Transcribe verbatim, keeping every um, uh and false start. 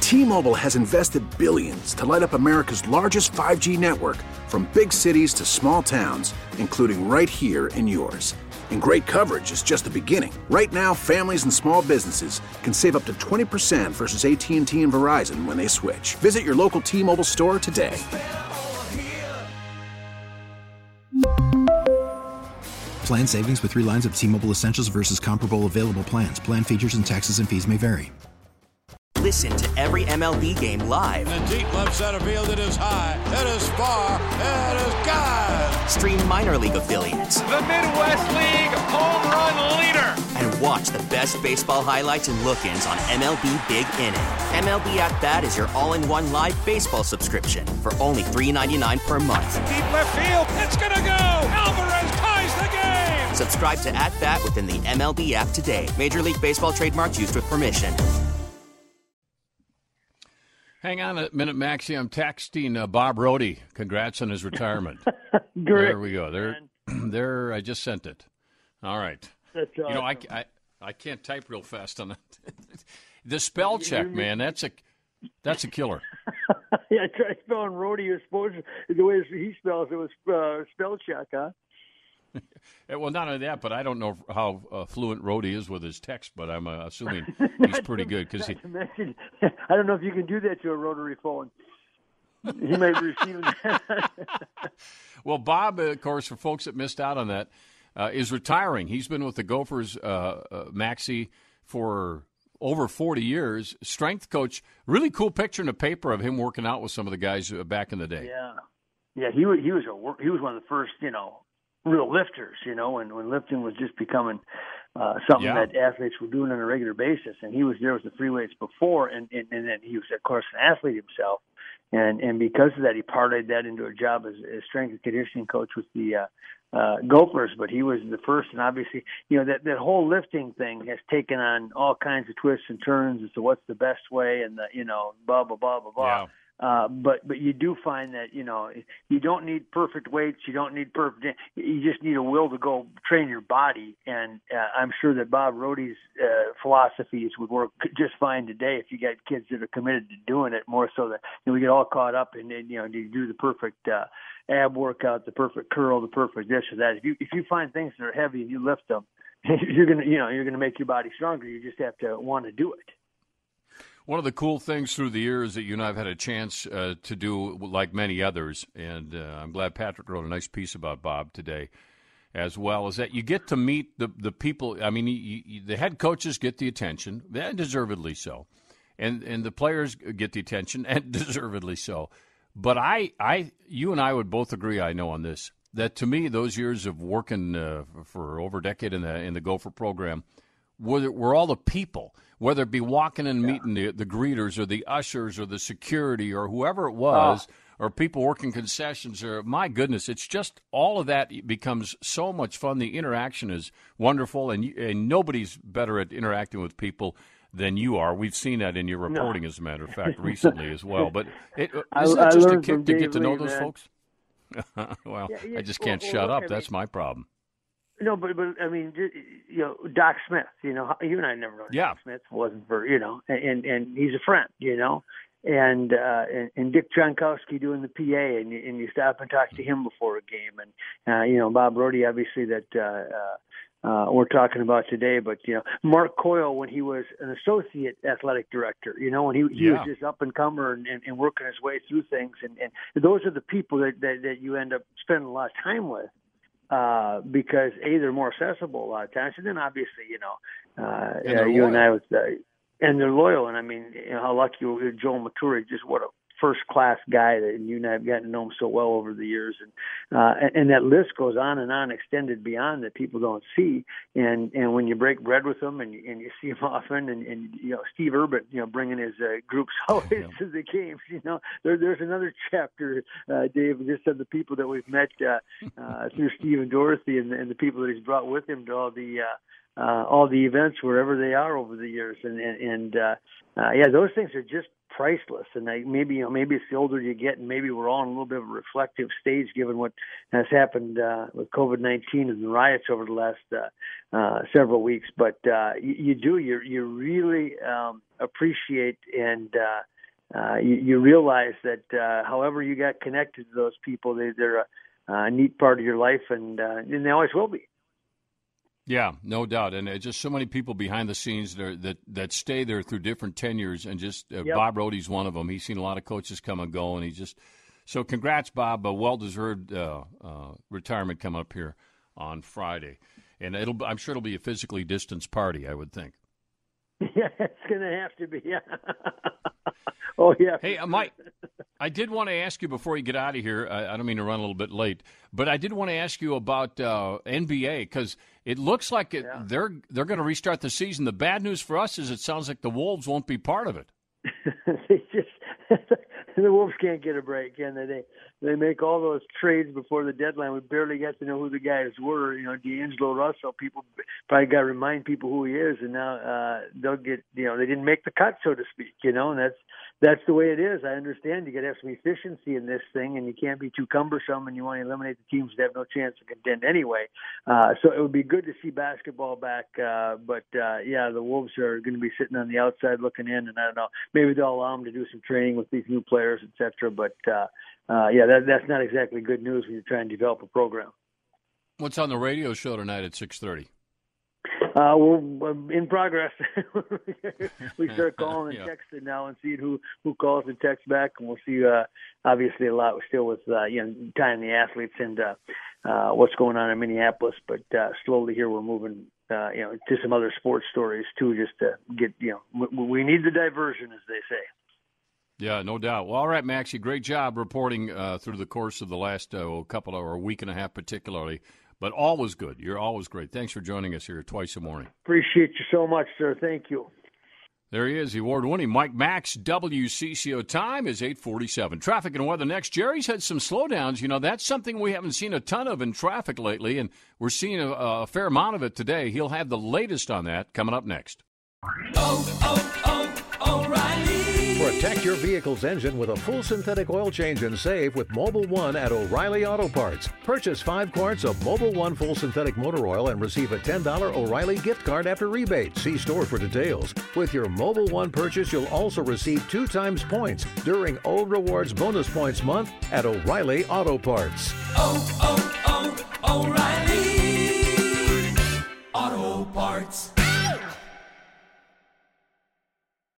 T-Mobile has invested billions to light up America's largest five G network, from big cities to small towns, including right here in yours. And great coverage is just the beginning. Right now, families and small businesses can save up to twenty percent versus A T and T and Verizon when they switch. Visit your local T-Mobile store today. Plan savings with three lines of T-Mobile Essentials versus comparable available plans. Plan features and taxes and fees may vary. Listen to every M L B game live. In the deep left center field, it is high, it is far, it is gone. Stream minor league affiliates. The Midwest League home run leader. And watch the best baseball highlights and look-ins on M L B Big Inning. M L B At Bat is your all-in-one live baseball subscription for only three dollars and ninety-nine cents per month. Deep left field, it's gonna go. Alvarez ties the game. Subscribe to At Bat within the M L B app today. Major League Baseball trademarks used with permission. Hang on a minute, Maxie. I'm texting uh, Bob Rohde. Congrats on his retirement. Great. There we go. There, there. I just sent it. All right. That's awesome. You know, I, I, I can't type real fast on that. The spell check, man. That's a that's a killer. Yeah, I tried spelling Rohde. You're supposed to, the way he spells it was uh, spell check, huh? Well, not only that, but I don't know how uh, fluent Rohde is with his text, but I'm uh, assuming he's pretty good. Cause he... I don't know if you can do that to a rotary phone. He might be receiving that. Well, Bob, uh, of course, for folks that missed out on that, uh, is retiring. He's been with the Gophers, uh, uh, Maxie, for over forty years. Strength coach. Really cool picture in the paper of him working out with some of the guys back in the day. Yeah, yeah. He was he was a he was one of the first, you know, real lifters, you know, when, when lifting was just becoming uh, something yeah. that athletes were doing on a regular basis. And he was there with the free weights before, and, and, and then he was, of course, an athlete himself. And and because of that, he parlayed that into a job as, as strength and conditioning coach with the uh, uh, Gophers. But he was the first, and obviously, you know, that, that whole lifting thing has taken on all kinds of twists and turns as to what's the best way and, the, you know, blah, blah, blah, blah, blah. Yeah. Uh, but but you do find that, you know, you don't need perfect weights. You don't need perfect. You just need a will to go train your body. And uh, I'm sure that Bob Rohde's uh, philosophies would work just fine today if you got kids that are committed to doing it, more so that, you know, we get all caught up in, you know, you do the perfect uh, ab workout, the perfect curl, the perfect this or that. If you if you find things that are heavy and you lift them, you're gonna you know you're gonna make your body stronger. You just have to want to do it. One of the cool things through the years that you and I have had a chance uh, to do, like many others, and uh, I'm glad Patrick wrote a nice piece about Bob today as well, is that you get to meet the, the people. I mean, you, you, the head coaches get the attention, and deservedly so, and and the players get the attention, and deservedly so. But I, I, you and I would both agree, I know on this, that to me, those years of working uh, for over a decade in the in the Gopher program were, were all the people, whether it be walking and meeting yeah. the, the greeters or the ushers or the security or whoever it was, oh. or people working concessions, or my goodness, it's just all of that becomes so much fun. The interaction is wonderful, and, and nobody's better at interacting with people than you are. We've seen that in your reporting, no. as a matter of fact, recently as well. But it, isn't I, it just I a kick to get to know those man. folks? well, yeah, yeah, I just can't well, shut well, up. I That's mean, my problem. No, but but I mean, you know, Doc Smith. You know, you and I never known yeah. Doc Smith wasn't for you know, and and he's a friend. You know, and uh, and, and Dick Jankowski doing the P A, and you, and you stop and talk to him before a game, and uh, you know, Bob Rohde, obviously that. Uh, uh, Uh, we're talking about today, but you know, Mark Coyle when he was an associate athletic director, you know, when he, he yeah. was just up and comer and, and, and working his way through things, and, and those are the people that, that that you end up spending a lot of time with, uh, because a they're more accessible a lot of times, and then obviously you know, uh, and uh, you loyal. and I was, uh, and they're loyal, and I mean, you know, how lucky you were, Joel Maturi, just what a first class guy that you and I have gotten to know him so well over the years, and, uh, and and that list goes on and on, extended beyond that people don't see. And and when you break bread with them and you, and you see him often, and, and you know Steve Urban, you know bringing his uh, groups always yeah. to the games. You know there, there's another chapter, uh, Dave, just of the people that we've met uh, uh, through Steve and Dorothy, and, and the people that he's brought with him to all the. Uh, uh, all the events wherever they are over the years, and and, and uh, uh, yeah, those things are just priceless. And they, maybe you know, maybe it's the older you get, and maybe we're all in a little bit of a reflective stage, given what has happened uh, with COVID nineteen and the riots over the last uh, uh, several weeks. But uh, you, you do, you you really um, appreciate and. Uh, uh, you, you realize that uh, however you got connected to those people, they, they're a, a neat part of your life, and, uh, and they always will be. Yeah, no doubt, and uh, just so many people behind the scenes that are, that, that stay there through different tenures, and just uh, yep. Bob Rohde's one of them. He's seen a lot of coaches come and go, and he just so congrats, Bob. A well-deserved uh, uh, retirement coming up here on Friday, and it'll I'm sure it'll be a physically distanced party, I would think. Yeah, it's going to have to be. Yeah. Oh, yeah. Hey, uh, Mike, I did want to ask you before you get out of here, I, I don't mean to run a little bit late, but I did want to ask you about uh, N B A, because it looks like it, yeah. they're they're going to restart the season. The bad news for us is it sounds like the Wolves won't be part of it. They just the Wolves can't get a break, can they? They they make all those trades before the deadline. We barely got to know who the guys were. You know, D'Angelo Russell. People probably got to remind people who he is, and now uh, they'll get. You know, they didn't make the cut, so to speak. You know, and that's that's the way it is. I understand you got to have some efficiency in this thing, and you can't be too cumbersome, and you want to eliminate the teams that have no chance to contend anyway. Uh, so it would be good to see basketball back. Uh, but uh, yeah, the Wolves are going to be sitting on the outside looking in, and I don't know. Maybe they'll allow them to do some training with these new players, et cetera. But uh, uh, yeah, that, that's not exactly good news when you're trying to develop a program. What's on the radio show tonight at six thirty? Uh, we're in progress. We start calling and yeah. texting now and seeing who, who calls and texts back, and we'll see. Uh, obviously, a lot still with uh, you know tying the athletes and uh, uh, what's going on in Minneapolis, but uh, slowly here we're moving. Uh, you know, to some other sports stories too, just to get you know we, we need the diversion, as they say. Yeah, no doubt. Well, all right, Maxie, great job reporting uh, through the course of the last uh, couple of, or a week and a half particularly, but always good. You're always great. Thanks for joining us here twice a morning. Appreciate you so much, sir. Thank you. There he is, the award-winning Mike Max. W C C O time is eight forty-seven. Traffic and weather next. Jerry's had some slowdowns. You know, that's something we haven't seen a ton of in traffic lately, and we're seeing a, a fair amount of it today. He'll have the latest on that coming up next. Oh, oh, oh, O'Reilly. Protect your vehicle's engine with a full synthetic oil change and save with Mobil one at O'Reilly Auto Parts. Purchase five quarts of Mobil one full synthetic motor oil and receive a ten dollars O'Reilly gift card after rebate. See store for details. With your Mobil one purchase, you'll also receive two times points during O Rewards Bonus Points Month at O'Reilly Auto Parts. Oh, oh, oh, O'Reilly Auto Parts.